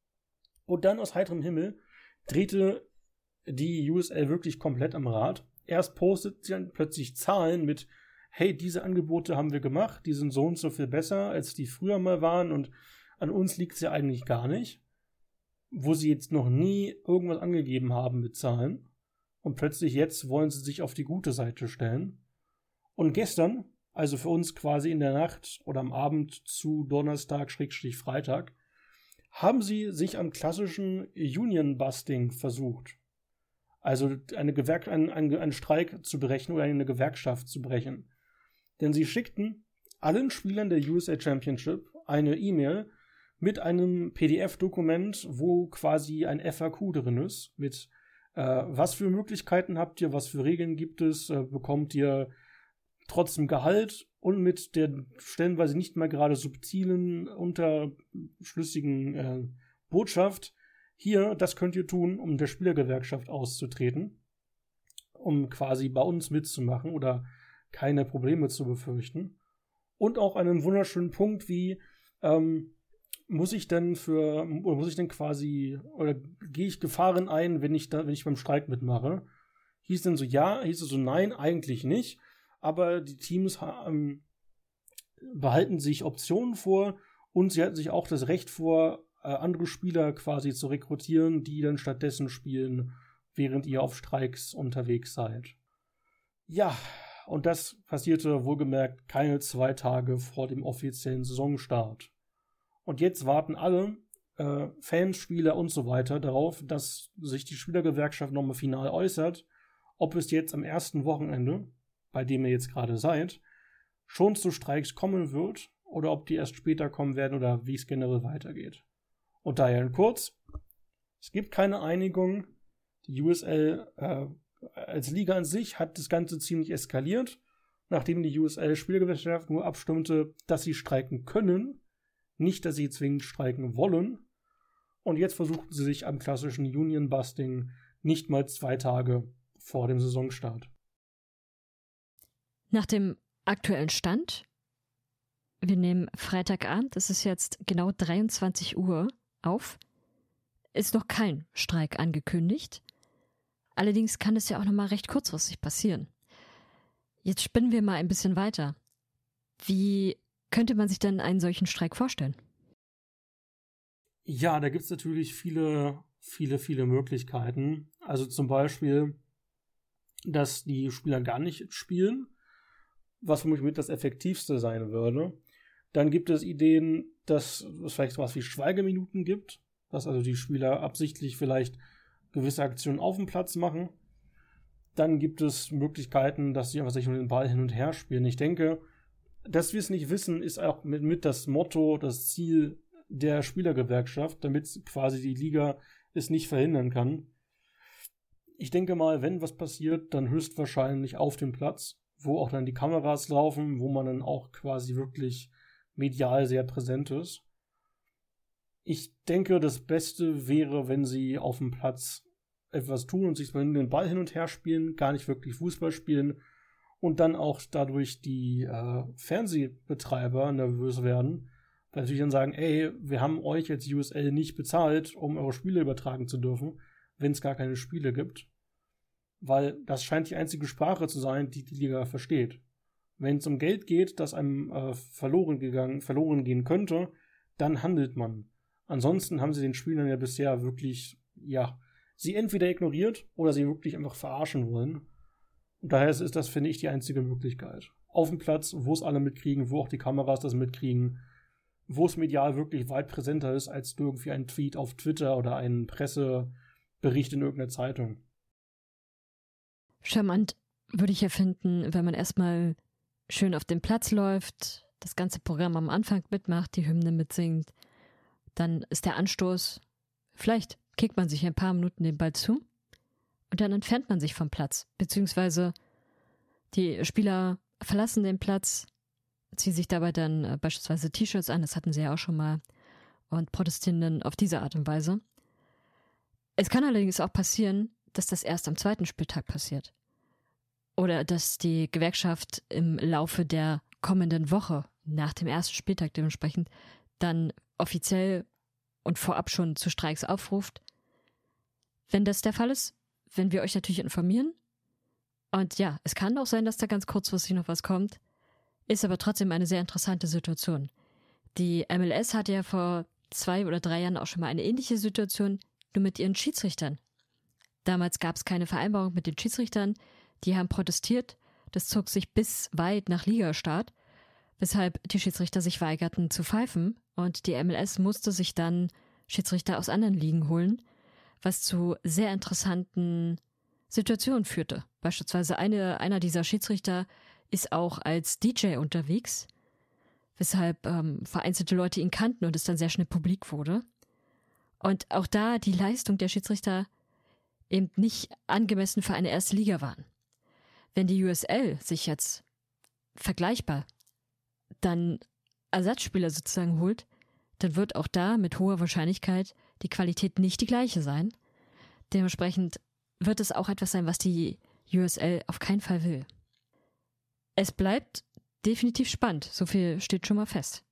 Und dann aus heiterem Himmel drehte die U S L wirklich komplett am Rad. Erst postet sie dann plötzlich Zahlen mit, hey, diese Angebote haben wir gemacht, die sind so und so viel besser, als die früher mal waren und an uns liegt es ja eigentlich gar nicht. Wo sie jetzt noch nie irgendwas angegeben haben mit Zahlen. Und plötzlich jetzt wollen sie sich auf die gute Seite stellen. Und gestern, also für uns quasi in der Nacht oder am Abend zu Donnerstag-Freitag, haben sie sich am klassischen Union-Busting versucht. Also eine Gewerk- einen, einen, einen Streik zu brechen oder eine Gewerkschaft zu brechen. Denn sie schickten allen Spielern der U S A Championship eine E-Mail mit einem P D F-Dokument, wo quasi ein F A Q drin ist, mit äh, was für Möglichkeiten habt ihr, was für Regeln gibt es, äh, bekommt ihr trotzdem Gehalt und mit der stellenweise nicht mal gerade subtilen, unterschlüssigen äh, Botschaft, hier, das könnt ihr tun, um der Spielergewerkschaft auszutreten, um quasi bei uns mitzumachen oder keine Probleme zu befürchten. Und auch einen wunderschönen Punkt wie, ähm, muss ich denn für, oder muss ich denn quasi, oder gehe ich Gefahren ein, wenn ich da, wenn ich beim Streik mitmache? Hieß denn so ja, hieß es so nein, eigentlich nicht, aber die Teams ähm, behalten sich Optionen vor und sie halten sich auch das Recht vor, äh, andere Spieler quasi zu rekrutieren, die dann stattdessen spielen, während ihr auf Streiks unterwegs seid. Ja, und das passierte wohlgemerkt keine zwei Tage vor dem offiziellen Saisonstart. Und jetzt warten alle, äh, Fans, Spieler und so weiter darauf, dass sich die Spielergewerkschaft nochmal final äußert, ob es jetzt am ersten Wochenende, bei dem ihr jetzt gerade seid, schon zu Streiks kommen wird oder ob die erst später kommen werden oder wie es generell weitergeht. Und daher in kurz, es gibt keine Einigung. Die U S L äh, als Liga an sich hat das Ganze ziemlich eskaliert, nachdem die U S L-Spielergewerkschaft nur abstimmte, dass sie streiken können, nicht, dass sie zwingend streiken wollen. Und jetzt versuchten sie sich am klassischen Union-Busting nicht mal zwei Tage vor dem Saisonstart. Nach dem aktuellen Stand Wir nehmen Freitagabend, es ist jetzt genau dreiundzwanzig Uhr auf. Ist noch kein Streik angekündigt. Allerdings kann es ja auch noch mal recht kurzfristig passieren. Jetzt spinnen wir mal ein bisschen weiter. Wie könnte man sich denn einen solchen Streik vorstellen? Ja, da gibt es natürlich viele, viele, viele Möglichkeiten. Also zum Beispiel, dass die Spieler gar nicht spielen, was für mich mit das Effektivste sein würde. Dann gibt es Ideen, dass es vielleicht sowas wie Schweigeminuten gibt, dass also die Spieler absichtlich vielleicht gewisse Aktionen auf dem Platz machen. Dann gibt es Möglichkeiten, dass sie einfach sich nur den Ball hin und her spielen. Ich denke, dass wir es nicht wissen, ist auch mit, mit das Motto, das Ziel der Spielergewerkschaft, damit quasi die Liga es nicht verhindern kann. Ich denke mal, wenn was passiert, dann höchstwahrscheinlich auf dem Platz, wo auch dann die Kameras laufen, wo man dann auch quasi wirklich medial sehr präsent ist. Ich denke, das Beste wäre, wenn sie auf dem Platz etwas tun und sich den Ball hin und her spielen, gar nicht wirklich Fußball spielen und dann auch dadurch die äh, Fernsehbetreiber nervös werden, weil natürlich dann sagen, ey, wir haben euch als U S L nicht bezahlt, um eure Spiele übertragen zu dürfen, wenn es gar keine Spiele gibt. Weil das scheint die einzige Sprache zu sein, die die Liga versteht. Wenn es um Geld geht, das einem äh, verloren gegangen, verloren gehen könnte, dann handelt man. Ansonsten haben sie den Spielern ja bisher wirklich, ja, sie entweder ignoriert oder sie wirklich einfach verarschen wollen. Und daher ist das, finde ich, die einzige Möglichkeit. Auf dem Platz, wo es alle mitkriegen, wo auch die Kameras das mitkriegen, wo es medial wirklich weit präsenter ist, als irgendwie ein Tweet auf Twitter oder ein Pressebericht in irgendeiner Zeitung. Charmant würde ich ja finden, wenn man erstmal schön auf den Platz läuft, das ganze Programm am Anfang mitmacht, die Hymne mitsingt, dann ist der Anstoß, vielleicht kickt man sich ein paar Minuten den Ball zu und dann entfernt man sich vom Platz, beziehungsweise die Spieler verlassen den Platz, ziehen sich dabei dann äh, beispielsweise T-Shirts an, das hatten sie ja auch schon mal, und protestieren dann auf diese Art und Weise. Es kann allerdings auch passieren, dass das erst am zweiten Spieltag passiert. Oder dass die Gewerkschaft im Laufe der kommenden Woche, nach dem ersten Spieltag dementsprechend, dann offiziell und vorab schon zu Streiks aufruft. Wenn das der Fall ist, werden wir euch natürlich informieren. Und ja, es kann auch sein, dass da ganz kurzfristig noch was kommt. Ist aber trotzdem eine sehr interessante Situation. Die M L S hatte ja vor zwei oder drei Jahren auch schon mal eine ähnliche Situation, nur mit ihren Schiedsrichtern. Damals gab es keine Vereinbarung mit den Schiedsrichtern, die haben protestiert, das zog sich bis weit nach Ligastart, weshalb die Schiedsrichter sich weigerten zu pfeifen und die M L S musste sich dann Schiedsrichter aus anderen Ligen holen, was zu sehr interessanten Situationen führte. Beispielsweise eine, einer dieser Schiedsrichter ist auch als D J unterwegs, weshalb ähm, vereinzelte Leute ihn kannten und es dann sehr schnell publik wurde. Und auch da die Leistung der Schiedsrichter eben nicht angemessen für eine erste Liga waren. Wenn die U S L sich jetzt vergleichbar dann Ersatzspieler sozusagen holt, dann wird auch da mit hoher Wahrscheinlichkeit die Qualität nicht die gleiche sein. Dementsprechend wird es auch etwas sein, was die U S L auf keinen Fall will. Es bleibt definitiv spannend, so viel steht schon mal fest.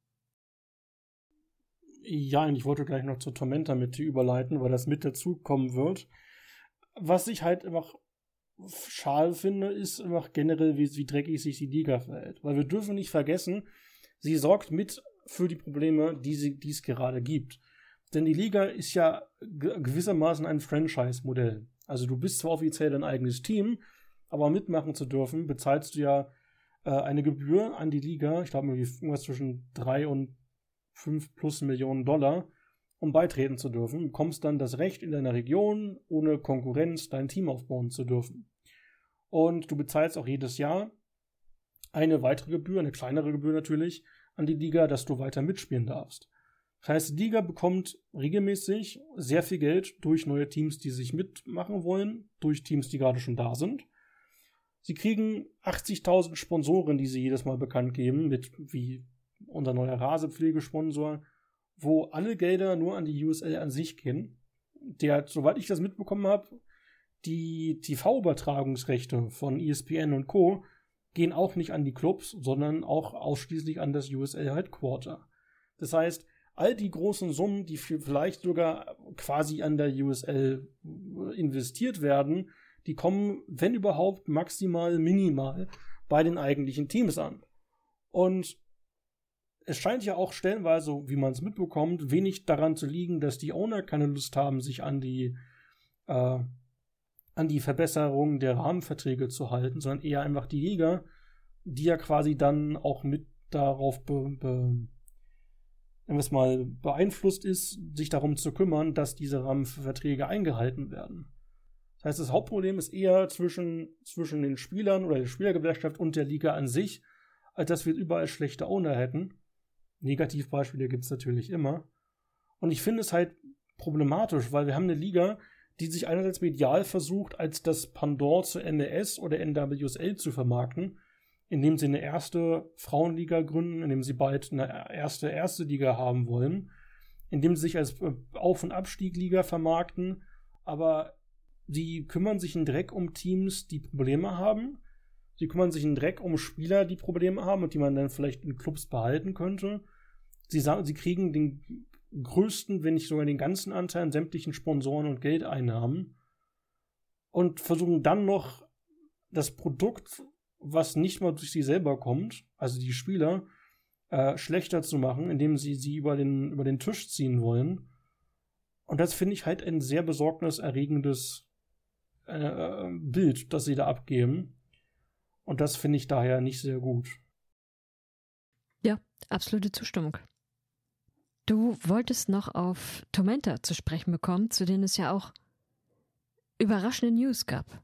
Ja, und ich wollte gleich noch zur Tormenta mit überleiten, weil das mit dazu kommen wird. Was ich halt einfach schade finde, ist einfach generell, wie, wie dreckig sich die Liga verhält. Weil wir dürfen nicht vergessen, sie sorgt mit für die Probleme, die, sie, die es gerade gibt. Denn die Liga ist ja gewissermaßen ein Franchise-Modell. Also du bist zwar offiziell dein eigenes Team, aber mitmachen zu dürfen, bezahlst du ja äh, eine Gebühr an die Liga, ich glaube irgendwas zwischen drei und fünf plus Millionen Dollar, um beitreten zu dürfen. Du bekommst dann das Recht, in deiner Region ohne Konkurrenz dein Team aufbauen zu dürfen. Und du bezahlst auch jedes Jahr eine weitere Gebühr, eine kleinere Gebühr natürlich, an die Liga, dass du weiter mitspielen darfst. Das heißt, die Liga bekommt regelmäßig sehr viel Geld durch neue Teams, die sich mitmachen wollen, durch Teams, die gerade schon da sind. Sie kriegen achtzigtausend Sponsoren, die sie jedes Mal bekannt geben, mit wie unser neuer Rasepflegesponsor, wo alle Gelder nur an die U S L an sich gehen. Der, soweit ich das mitbekommen habe, die T V-Übertragungsrechte von E S P N und Co. gehen auch nicht an die Clubs, sondern auch ausschließlich an das U S L Headquarter. Das heißt, all die großen Summen, die vielleicht sogar quasi an der U S L investiert werden, die kommen, wenn überhaupt, maximal, minimal bei den eigentlichen Teams an. Und es scheint ja auch stellenweise, wie man es mitbekommt, wenig daran zu liegen, dass die Owner keine Lust haben, sich an die äh, an die Verbesserung der Rahmenverträge zu halten, sondern eher einfach die Liga, die ja quasi dann auch mit darauf be, be, mal beeinflusst ist, sich darum zu kümmern, dass diese Rahmenverträge eingehalten werden. Das heißt, das Hauptproblem ist eher zwischen, zwischen den Spielern oder der Spielergewerkschaft und der Liga an sich, als dass wir überall schlechte Owner hätten. Negativbeispiele gibt es natürlich immer. Und ich finde es halt problematisch, weil wir haben eine Liga, die sich einerseits medial versucht, als das Pendant zur N L S oder N W S L zu vermarkten, indem sie eine erste Frauenliga gründen, indem sie bald eine erste erste Liga haben wollen, indem sie sich als Auf- und Abstiegliga vermarkten, aber sie kümmern sich in Dreck um Teams, die Probleme haben. Sie kümmern sich in Dreck um Spieler, die Probleme haben und die man dann vielleicht in Clubs behalten könnte. Sie sagen, sie kriegen den größten, wenn nicht sogar den ganzen Anteil an sämtlichen Sponsoren und Geldeinnahmen und versuchen dann noch das Produkt, was nicht mal durch sie selber kommt, also die Spieler, äh, schlechter zu machen, indem sie sie über den, über den Tisch ziehen wollen. Und das finde ich halt ein sehr besorgniserregendes äh, Bild, das sie da abgeben. Und das finde ich daher nicht sehr gut. Ja, absolute Zustimmung. Du wolltest noch auf Tormenta zu sprechen bekommen, zu denen es ja auch überraschende News gab.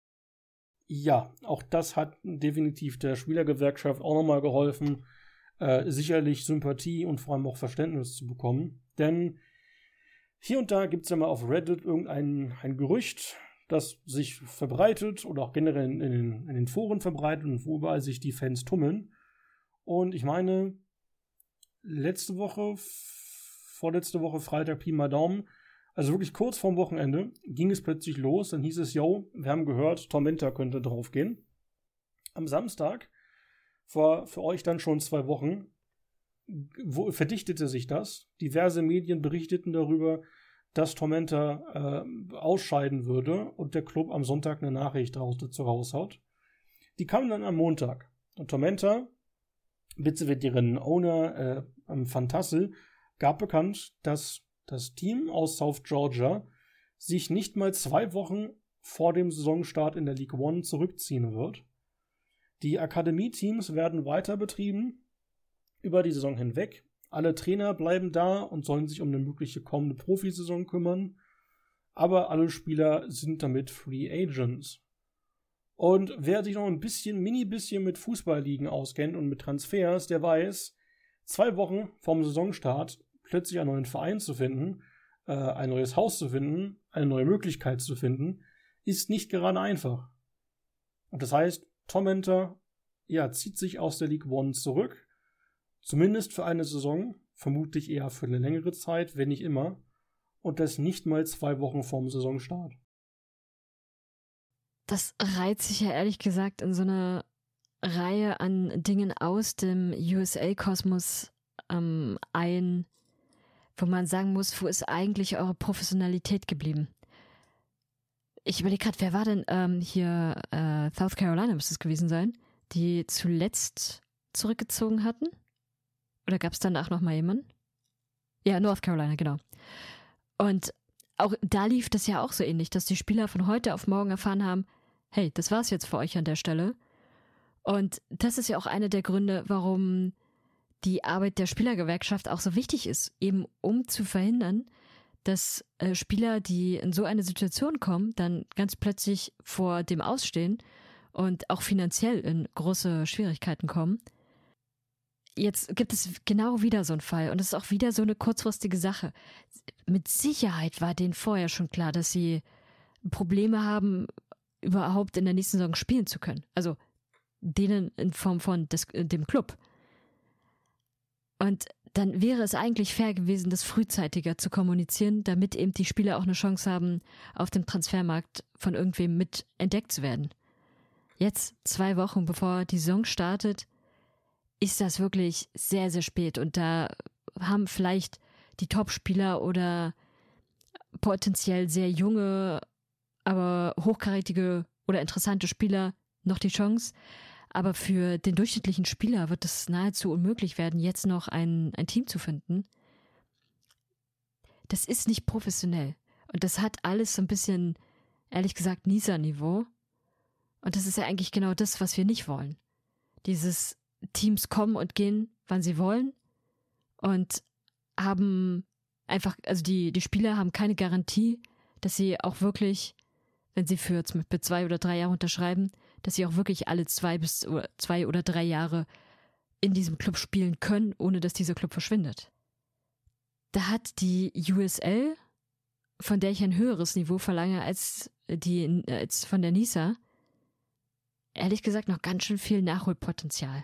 Ja, auch das hat definitiv der Spielergewerkschaft auch nochmal geholfen, äh, sicherlich Sympathie und vor allem auch Verständnis zu bekommen. Denn hier und da gibt es ja mal auf Reddit irgendein ein Gerücht, das sich verbreitet oder auch generell in, in, den, in den Foren verbreitet und wo überall sich die Fans tummeln. Und ich meine, letzte Woche, vorletzte Woche, Freitag, Pi mal Daumen, also wirklich kurz vorm Wochenende, ging es plötzlich los. Dann hieß es, yo, wir haben gehört, Tormenta könnte draufgehen. Am Samstag, vor für euch dann schon zwei Wochen, wo, verdichtete sich das. Diverse Medien berichteten darüber, dass Tormenta äh, ausscheiden würde und der Club am Sonntag eine Nachricht raus, dazu raushaut. Die kam dann am Montag. Und Tormenta, bitte wird deren Owner äh, Van Tassel, gab bekannt, dass das Team aus South Georgia sich nicht mal zwei Wochen vor dem Saisonstart in der League One zurückziehen wird. Die Akademie-Teams werden weiter betrieben über die Saison hinweg. Alle Trainer bleiben da und sollen sich um eine mögliche kommende Profisaison kümmern. Aber alle Spieler sind damit Free Agents. Und wer sich noch ein bisschen, mini bisschen mit Fußballligen auskennt und mit Transfers, der weiß, zwei Wochen vorm Saisonstart plötzlich einen neuen Verein zu finden, äh, ein neues Haus zu finden, eine neue Möglichkeit zu finden, ist nicht gerade einfach. Und das heißt, Tormenta, ja, zieht sich aus der League One zurück, zumindest für eine Saison, vermutlich eher für eine längere Zeit, wenn nicht immer, und das nicht mal zwei Wochen vorm Saisonstart. Das reiht sich ja ehrlich gesagt in so eine Reihe an Dingen aus dem U S L-Kosmos ähm, ein, wo man sagen muss, wo ist eigentlich eure Professionalität geblieben? Ich überlege gerade, wer war denn ähm, hier, äh, South Carolina müsste es gewesen sein, die zuletzt zurückgezogen hatten? Oder gab es danach nochmal jemanden? Ja, North Carolina, genau. Und auch da lief das ja auch so ähnlich, dass die Spieler von heute auf morgen erfahren haben, hey, das war's jetzt für euch an der Stelle. Und das ist ja auch einer der Gründe, warum die Arbeit der Spielergewerkschaft auch so wichtig ist, eben um zu verhindern, dass äh, Spieler, die in so eine Situation kommen, dann ganz plötzlich vor dem Ausstehen und auch finanziell in große Schwierigkeiten kommen. Jetzt gibt es genau wieder so einen Fall und es ist auch wieder so eine kurzfristige Sache. Mit Sicherheit war denen vorher schon klar, dass sie Probleme haben, überhaupt in der nächsten Saison spielen zu können. Also denen in Form von des, dem Club. Und dann wäre es eigentlich fair gewesen, das frühzeitiger zu kommunizieren, damit eben die Spieler auch eine Chance haben, auf dem Transfermarkt von irgendwem mit entdeckt zu werden. jetzt zwei Wochen bevor die Saison startet, ist das wirklich sehr, sehr spät. Und da haben vielleicht die Topspieler oder potenziell sehr junge, aber hochkarätige oder interessante Spieler noch die Chance. Aber für den durchschnittlichen Spieler wird es nahezu unmöglich werden, jetzt noch ein, ein Team zu finden. Das ist nicht professionell. Und das hat alles so ein bisschen, ehrlich gesagt, Nieser-Niveau. Und das ist ja eigentlich genau das, was wir nicht wollen. Dieses Teams kommen und gehen, wann sie wollen. Und haben einfach, also die, die Spieler haben keine Garantie, dass sie auch wirklich, wenn sie für zum Beispiel zwei oder drei Jahre unterschreiben, dass sie auch wirklich alle zwei bis zwei oder drei Jahre in diesem Club spielen können, ohne dass dieser Club verschwindet. Da hat die U S L, von der ich ein höheres Niveau verlange als die als von der NISA, ehrlich gesagt noch ganz schön viel Nachholpotenzial.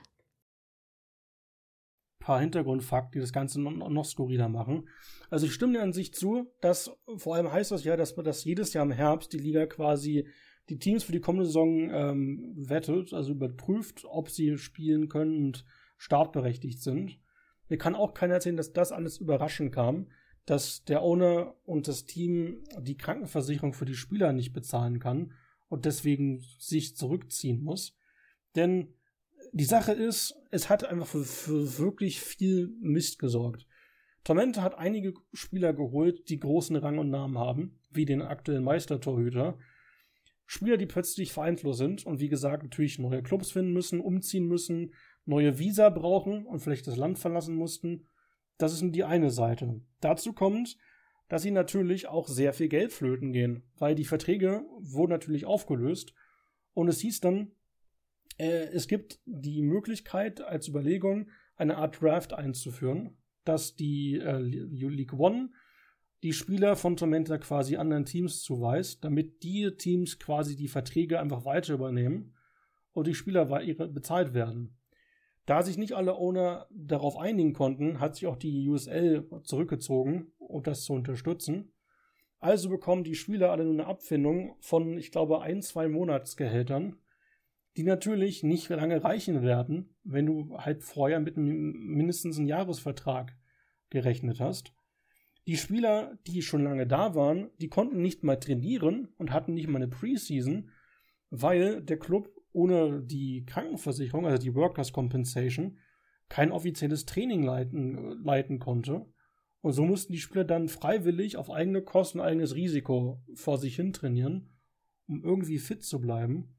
Ein paar Hintergrundfakten, die das Ganze noch, noch skurriler machen. Also ich stimme dir an sich zu, dass vor allem heißt das ja, dass man das jedes Jahr im Herbst die Liga quasi die Teams für die kommende Saison ähm, wettet, also überprüft, ob sie spielen können und startberechtigt sind. Mir kann auch keiner erzählen, dass das alles überraschend kam, dass der Owner und das Team die Krankenversicherung für die Spieler nicht bezahlen kann und deswegen sich zurückziehen muss. Denn die Sache ist, es hat einfach für, für wirklich viel Mist gesorgt. Tormente hat einige Spieler geholt, die großen Rang und Namen haben, wie den aktuellen Meistertorhüter. Spieler, die plötzlich vereinslos sind und wie gesagt natürlich neue Clubs finden müssen, umziehen müssen, neue Visa brauchen und vielleicht das Land verlassen mussten. Das ist nur die eine Seite. Dazu kommt, dass sie natürlich auch sehr viel Geld flöten gehen, weil die Verträge wurden natürlich aufgelöst und es hieß dann, äh, es gibt die Möglichkeit als Überlegung, eine Art Draft einzuführen, dass die äh, League One die Spieler von Tormenta quasi anderen Teams zuweist, damit die Teams quasi die Verträge einfach weiter übernehmen und die Spieler bezahlt werden. Da sich nicht alle Owner darauf einigen konnten, hat sich auch die U S L zurückgezogen, um das zu unterstützen. Also bekommen die Spieler alle nur eine Abfindung von, ich glaube, ein, zwei Monatsgehältern, die natürlich nicht lange reichen werden, wenn du halt vorher mit einem, mindestens einem Jahresvertrag gerechnet hast. Die Spieler, die schon lange da waren, die konnten nicht mal trainieren und hatten nicht mal eine Preseason, weil der Club ohne die Krankenversicherung, also die Workers' Compensation, kein offizielles Training leiten, leiten konnte. Und so mussten die Spieler dann freiwillig auf eigene Kosten, eigenes Risiko vor sich hin trainieren, um irgendwie fit zu bleiben.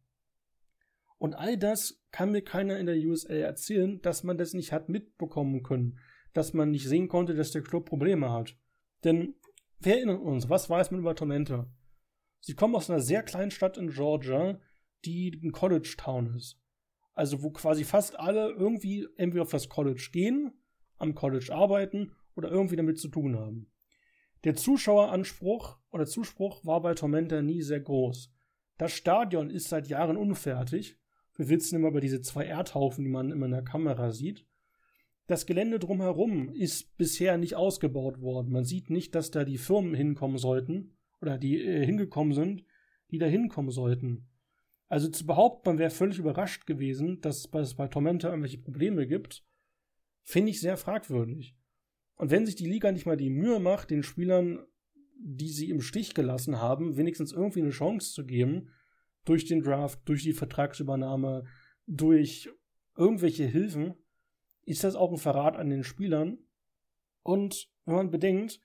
Und all das kann mir keiner in der U S L erzählen, dass man das nicht hat mitbekommen können, dass man nicht sehen konnte, dass der Club Probleme hat. Denn wir erinnern uns, was weiß man über Tormenta? Sie kommen aus einer sehr kleinen Stadt in Georgia, die ein College-Town ist. Also wo quasi fast alle irgendwie entweder auf das College gehen, am College arbeiten oder irgendwie damit zu tun haben. Der Zuschaueranspruch oder Zuspruch war bei Tormenta nie sehr groß. Das Stadion ist seit Jahren unfertig. Wir witzen immer über diese zwei Erdhaufen, die man immer in der Kamera sieht. Das Gelände drumherum ist bisher nicht ausgebaut worden. Man sieht nicht, dass da die Firmen hinkommen sollten oder die äh, hingekommen sind, die da hinkommen sollten. Also zu behaupten, man wäre völlig überrascht gewesen, dass es bei Tormenta irgendwelche Probleme gibt, finde ich sehr fragwürdig. Und wenn sich die Liga nicht mal die Mühe macht, den Spielern, die sie im Stich gelassen haben, wenigstens irgendwie eine Chance zu geben, durch den Draft, durch die Vertragsübernahme, durch irgendwelche Hilfen, ist das auch ein Verrat an den Spielern. Und wenn man bedenkt,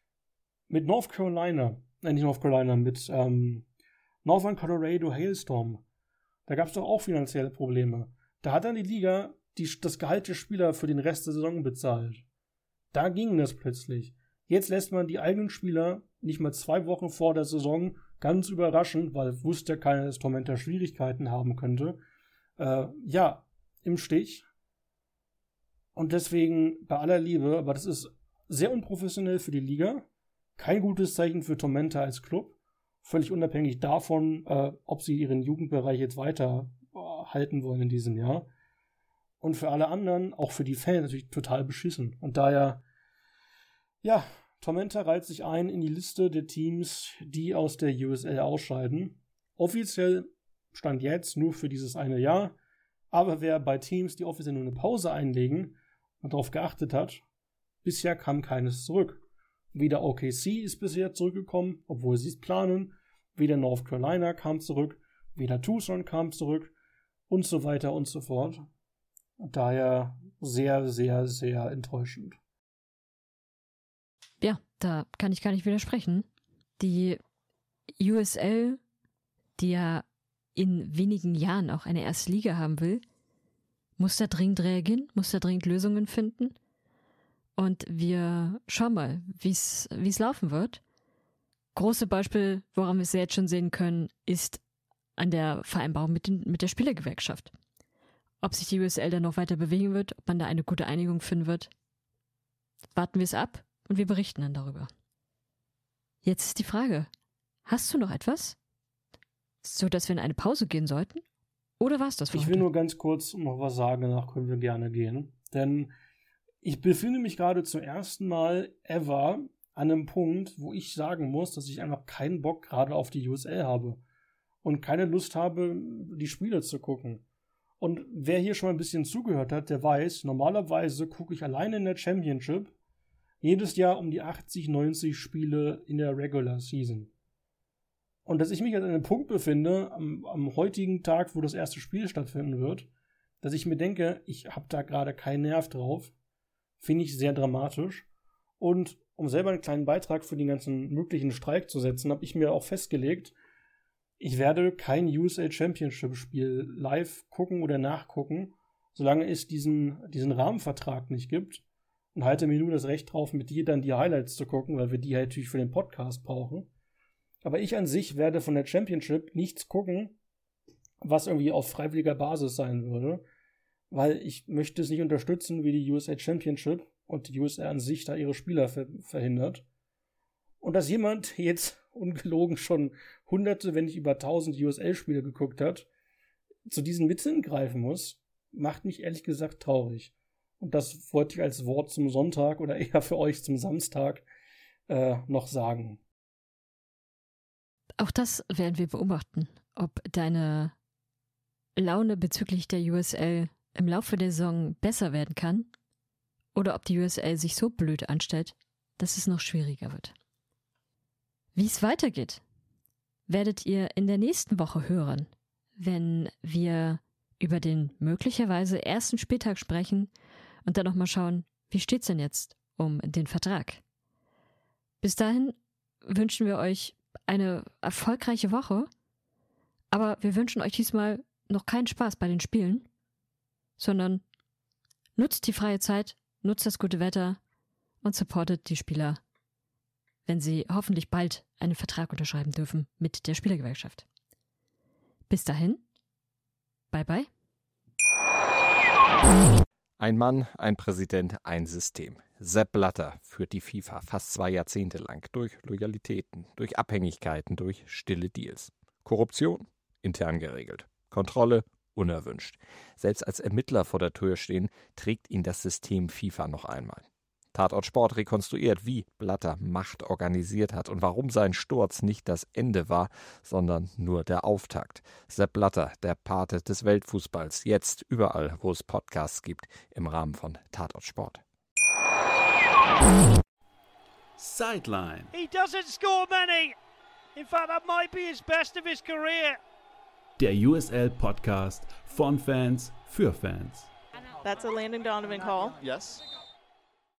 mit North Carolina, nein, nicht North Carolina, mit ähm, Northern Colorado Hailstorm, da gab es doch auch finanzielle Probleme. Da hat dann die Liga die, das Gehalt der Spieler für den Rest der Saison bezahlt. Da ging das plötzlich. Jetzt lässt man die eigenen Spieler nicht mal zwei Wochen vor der Saison ganz überraschend, weil wusste ja keiner, dass Tormenta Schwierigkeiten haben könnte, äh, ja, im Stich. Und deswegen, bei aller Liebe, aber das ist sehr unprofessionell für die Liga, kein gutes Zeichen für Tormenta als Club, völlig unabhängig davon, äh, ob sie ihren Jugendbereich jetzt weiter äh, halten wollen in diesem Jahr. Und für alle anderen, auch für die Fans, natürlich total beschissen. Und daher, ja, Tormenta reiht sich ein in die Liste der Teams, die aus der U S L ausscheiden. Offiziell Stand jetzt nur für dieses eine Jahr. Aber wer bei Teams, die offiziell nur eine Pause einlegen und darauf geachtet hat, bisher kam keines zurück. Weder O K C ist bisher zurückgekommen, obwohl sie es planen. Weder North Carolina kam zurück, weder Tucson kam zurück und so weiter und so fort. Daher sehr, sehr, sehr enttäuschend. Ja, da kann ich gar nicht widersprechen. Die U S L, die ja in wenigen Jahren auch eine erste Liga haben will, muss da dringend reagieren, muss da dringend Lösungen finden. Und wir schauen mal, wie es laufen wird. Große Beispiel, woran wir es jetzt schon sehen können, ist an der Vereinbarung mit, den, mit der Spielergewerkschaft. Ob sich die U S L da noch weiter bewegen wird, ob man da eine gute Einigung finden wird, warten wir es ab und wir berichten dann darüber. Jetzt ist die Frage, hast du noch etwas, so dass wir in eine Pause gehen sollten? Oder war es das für Ich heute? will nur ganz kurz noch was sagen, danach können wir gerne gehen. Denn ich befinde mich gerade zum ersten Mal ever an einem Punkt, wo ich sagen muss, dass ich einfach keinen Bock gerade auf die U S L habe und keine Lust habe, die Spiele zu gucken. Und wer hier schon mal ein bisschen zugehört hat, der weiß, normalerweise gucke ich alleine in der Championship jedes Jahr um die achtzig, neunzig Spiele in der Regular Season. Und dass ich mich an einem Punkt befinde, am, am heutigen Tag, wo das erste Spiel stattfinden wird, dass ich mir denke, ich habe da gerade keinen Nerv drauf, finde ich sehr dramatisch. Und um selber einen kleinen Beitrag für den ganzen möglichen Streik zu setzen, habe ich mir auch festgelegt, ich werde kein U S L Championship-Spiel live gucken oder nachgucken, solange es diesen, diesen Rahmenvertrag nicht gibt. Und halte mir nur das Recht drauf, mit dir dann die Highlights zu gucken, weil wir die halt natürlich für den Podcast brauchen. Aber ich an sich werde von der Championship nichts gucken, was irgendwie auf freiwilliger Basis sein würde, weil ich möchte es nicht unterstützen, wie die U S L Championship und die U S L an sich da ihre Spieler ver- verhindert. Und dass jemand jetzt ungelogen schon hunderte, wenn nicht über tausend U S L-Spiele geguckt hat, zu diesen Mitteln greifen muss, macht mich ehrlich gesagt traurig. Und das wollte ich als Wort zum Sonntag oder eher für euch zum Samstag äh, noch sagen. Auch das werden wir beobachten, ob deine Laune bezüglich der U S L im Laufe der Saison besser werden kann oder ob die U S L sich so blöd anstellt, dass es noch schwieriger wird. Wie es weitergeht, werdet ihr in der nächsten Woche hören, wenn wir über den möglicherweise ersten Spieltag sprechen und dann nochmal schauen, wie steht's denn jetzt um den Vertrag. Bis dahin wünschen wir euch eine erfolgreiche Woche, aber wir wünschen euch diesmal noch keinen Spaß bei den Spielen, sondern nutzt die freie Zeit, nutzt das gute Wetter und supportet die Spieler, wenn sie hoffentlich bald einen Vertrag unterschreiben dürfen mit der Spielergewerkschaft. Bis dahin, bye bye. Ein Mann, ein Präsident, ein System. Sepp Blatter führt die FIFA fast zwei Jahrzehnte lang durch Loyalitäten, durch Abhängigkeiten, durch stille Deals. Korruption? Intern geregelt. Kontrolle? Unerwünscht. Selbst als Ermittler vor der Tür stehen, trägt ihn das System FIFA noch einmal. Tatort Sport rekonstruiert, wie Blatter Macht organisiert hat und warum sein Sturz nicht das Ende war, sondern nur der Auftakt. Sepp Blatter, der Pate des Weltfußballs, jetzt überall, wo es Podcasts gibt, im Rahmen von Tatort Sport. Sideline. He doesn't score many. In fact, that might be his best of his career. Der U S L Podcast von Fans für Fans. That's a Landon Donovan call. Yes.